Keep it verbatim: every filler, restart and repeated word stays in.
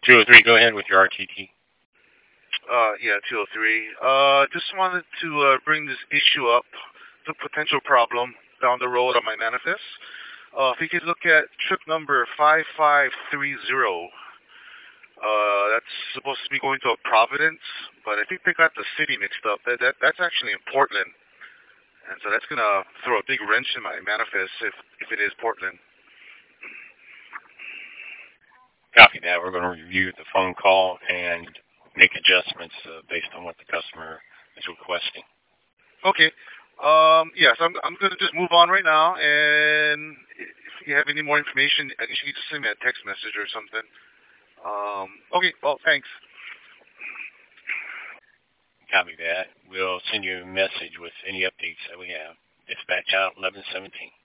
two oh three, go ahead with your R T T. Uh, yeah, two oh three. Uh, just wanted to uh, bring this issue up, the potential problem down the road on my manifest. Uh, if you could look at trip number five five three zero, uh, that's supposed to be going to Providence, but I think they got the city mixed up. That, that That's actually in Portland, and so that's going to throw a big wrench in my manifest if, if it is Portland. Copy that. We're going to review the phone call and make adjustments uh, based on what the customer is requesting. Okay. Um, yes, I'm, I'm going to just move on right now, and if you have any more information, I guess you can just send me a text message or something. Um, okay, well, thanks. Copy that. We'll send you a message with any updates that we have. Dispatch out eleven seventeen.